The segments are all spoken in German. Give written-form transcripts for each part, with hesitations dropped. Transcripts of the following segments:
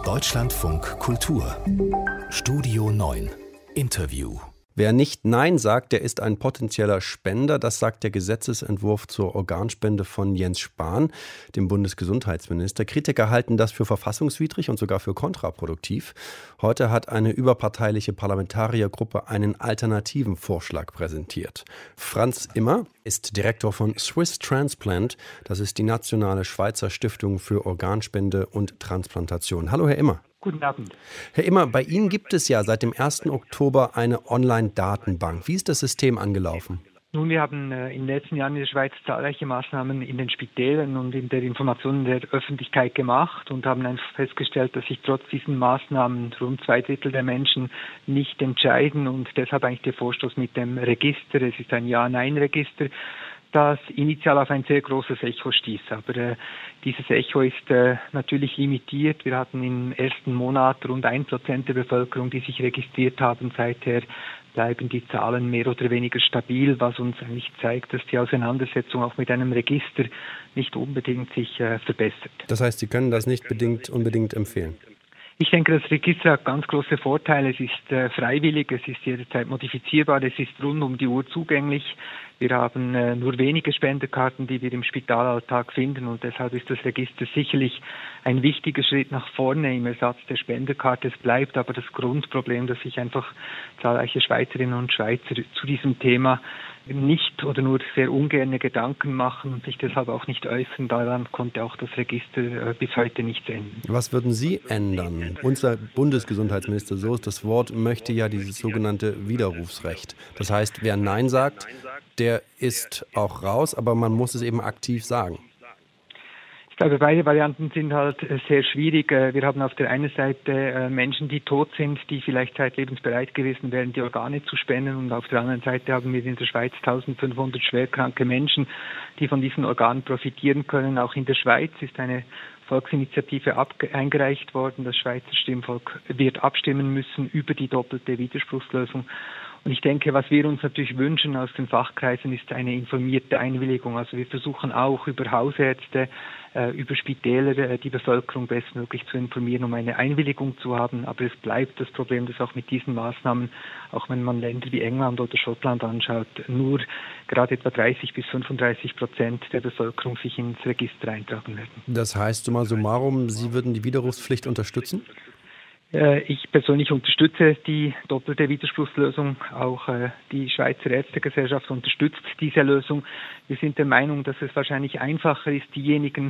Deutschlandfunk Kultur Studio 9 Interview. Wer nicht Nein sagt, der ist ein potenzieller Spender. Das sagt der Gesetzesentwurf zur Organspende von Jens Spahn, dem Bundesgesundheitsminister. Kritiker halten das für verfassungswidrig und sogar für kontraproduktiv. Heute hat eine überparteiliche Parlamentariergruppe einen alternativen Vorschlag präsentiert. Franz Immer ist Direktor von Swiss Transplant. Das ist die nationale Schweizer Stiftung für Organspende und Transplantation. Hallo, Herr Immer. Guten Abend. Herr Immer, bei Ihnen gibt es ja seit dem 1. Oktober eine Online-Datenbank. Wie ist das System angelaufen? Nun, wir haben in den letzten Jahren in der Schweiz zahlreiche Maßnahmen in den Spitälern und in der Information der Öffentlichkeit gemacht und haben einfach festgestellt, dass sich trotz diesen Maßnahmen rund 2/3 der Menschen nicht entscheiden und deshalb eigentlich der Vorstoß mit dem Register, es ist ein Ja-Nein-Register, das initial auf ein sehr großes Echo stieß. Aber dieses Echo ist natürlich limitiert. Wir hatten im ersten Monat rund 1% der Bevölkerung, die sich registriert haben. Seither bleiben die Zahlen mehr oder weniger stabil, was uns eigentlich zeigt, dass die Auseinandersetzung auch mit einem Register nicht unbedingt sich verbessert. Das heißt, Sie können das nicht unbedingt empfehlen? Ich denke, das Register hat ganz große Vorteile. Es ist freiwillig, es ist jederzeit modifizierbar, es ist rund um die Uhr zugänglich. Wir haben nur wenige Spenderkarten, die wir im Spitalalltag finden und deshalb ist das Register sicherlich ein wichtiger Schritt nach vorne im Ersatz der Spenderkarte. Es bleibt aber das Grundproblem, dass sich einfach zahlreiche Schweizerinnen und Schweizer zu diesem Thema nicht oder nur sehr ungerne Gedanken machen und sich deshalb auch nicht äußern. Daran konnte auch das Register bis heute nichts ändern. Was würden Sie ändern? Unser Bundesgesundheitsminister, so ist das Wort, möchte ja dieses sogenannte Widerrufsrecht. Das heißt, wer Nein sagt, der ist auch raus, aber man muss es eben aktiv sagen. Ich glaube, beide Varianten sind halt sehr schwierig. Wir haben auf der einen Seite Menschen, die tot sind, die vielleicht zeitlebens bereit gewesen wären, die Organe zu spenden. Und auf der anderen Seite haben wir in der Schweiz 1500 schwerkranke Menschen, die von diesen Organen profitieren können. Auch in der Schweiz ist eine Volksinitiative eingereicht worden. Das Schweizer Stimmvolk wird abstimmen müssen über die doppelte Widerspruchslösung. Und ich denke, was wir uns natürlich wünschen aus den Fachkreisen, ist eine informierte Einwilligung. Also wir versuchen auch über Hausärzte, über Spitäler die Bevölkerung bestmöglich zu informieren, um eine Einwilligung zu haben. Aber es bleibt das Problem, dass auch mit diesen Maßnahmen, auch wenn man Länder wie England oder Schottland anschaut, nur gerade etwa 30-35% der Bevölkerung sich ins Register eintragen werden. Das heißt, summa summarum, Sie würden die Widerrufspflicht unterstützen? Ich persönlich unterstütze die doppelte Widerspruchslösung. Auch die Schweizer Ärztegesellschaft unterstützt diese Lösung. Wir sind der Meinung, dass es wahrscheinlich einfacher ist, diejenigen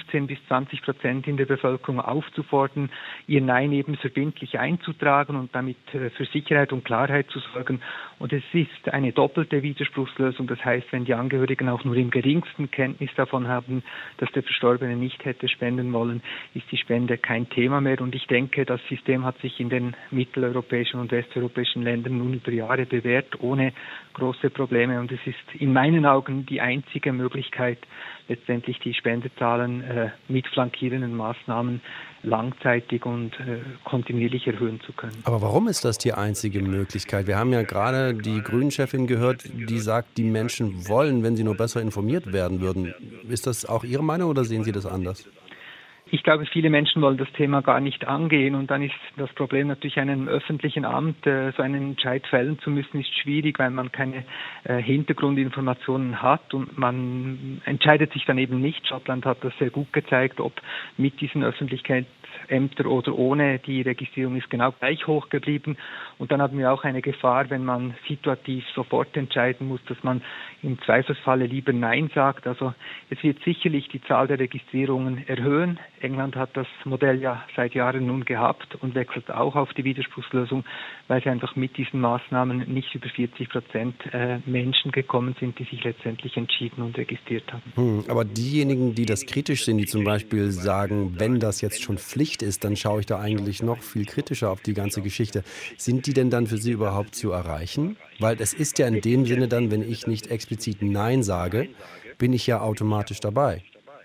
15-20% in der Bevölkerung aufzufordern, ihr Nein eben verbindlich einzutragen und damit für Sicherheit und Klarheit zu sorgen. Und es ist eine doppelte Widerspruchslösung. Das heißt, wenn die Angehörigen auch nur im geringsten Kenntnis davon haben, dass der Verstorbene nicht hätte spenden wollen, ist die Spende kein Thema mehr. Und ich denke, das System hat sich in den mitteleuropäischen und westeuropäischen Ländern nun über Jahre bewährt, ohne große Probleme. Und es ist in meinen Augen die einzige Möglichkeit, letztendlich die Spendezahlen mit flankierenden Maßnahmen langzeitig und kontinuierlich erhöhen zu können. Aber warum ist das die einzige Möglichkeit? Wir haben ja gerade die Grünen-Chefin gehört, die sagt, die Menschen wollen, wenn sie nur besser informiert werden würden. Ist das auch Ihre Meinung oder sehen Sie das anders? Ich glaube, viele Menschen wollen das Thema gar nicht angehen und dann ist das Problem natürlich, einem öffentlichen Amt so einen Entscheid fällen zu müssen, ist schwierig, weil man keine Hintergrundinformationen hat und man entscheidet sich dann eben nicht. Schottland hat das sehr gut gezeigt, ob mit diesen Öffentlichkeitsämtern oder ohne. Die Registrierung ist genau gleich hoch geblieben und dann haben wir auch eine Gefahr, wenn man situativ sofort entscheiden muss, dass man im Zweifelsfalle lieber Nein sagt. Also es wird sicherlich die Zahl der Registrierungen erhöhen. England hat das Modell ja seit Jahren nun gehabt und wechselt auch auf die Widerspruchslösung, weil sie einfach mit diesen Maßnahmen nicht über 40% Menschen gekommen sind, die sich letztendlich entschieden und registriert haben. Aber diejenigen, die das kritisch sind, die zum Beispiel sagen, wenn das jetzt schon Pflicht ist, dann schaue ich da eigentlich noch viel kritischer auf die ganze Geschichte. Sind die denn dann für Sie überhaupt zu erreichen? Weil es ist ja in dem Sinne dann, wenn ich nicht explizit Nein sage, bin ich ja automatisch dabei.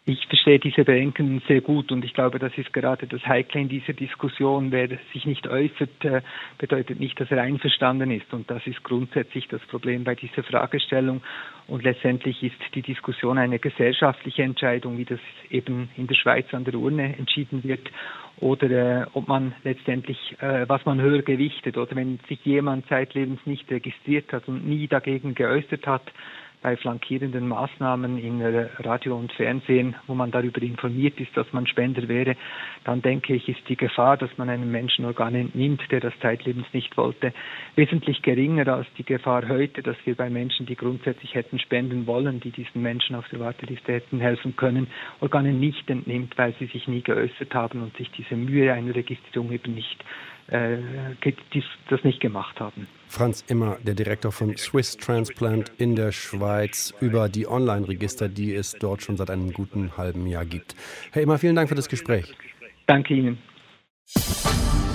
Ich verstehe diese Bedenken sehr gut und ich glaube, das ist gerade das Heikle in dieser Diskussion. Wer sich nicht äußert, bedeutet nicht, dass er einverstanden ist. Und das ist grundsätzlich das Problem bei dieser Fragestellung. Und letztendlich ist die Diskussion eine gesellschaftliche Entscheidung, wie das eben in der Schweiz an der Urne entschieden wird. Oder ob man letztendlich, was man höher gewichtet. Oder wenn sich jemand zeitlebens nicht registriert hat und nie dagegen geäußert hat, bei flankierenden Maßnahmen in Radio und Fernsehen, wo man darüber informiert ist, dass man Spender wäre, dann denke ich, ist die Gefahr, dass man einem Menschen Organe entnimmt, der das zeitlebens nicht wollte, wesentlich geringer als die Gefahr heute, dass wir bei Menschen, die grundsätzlich hätten spenden wollen, die diesen Menschen auf der Warteliste hätten helfen können, Organe nicht entnimmt, weil sie sich nie geäußert haben und sich diese Mühe einer Registrierung eben nicht das nicht gemacht haben. Franz Immer, der Direktor von Swiss Transplant in der Schweiz, über die Online-Register, die es dort schon seit einem guten halben Jahr gibt. Herr Immer, vielen Dank für das Gespräch. Danke Ihnen.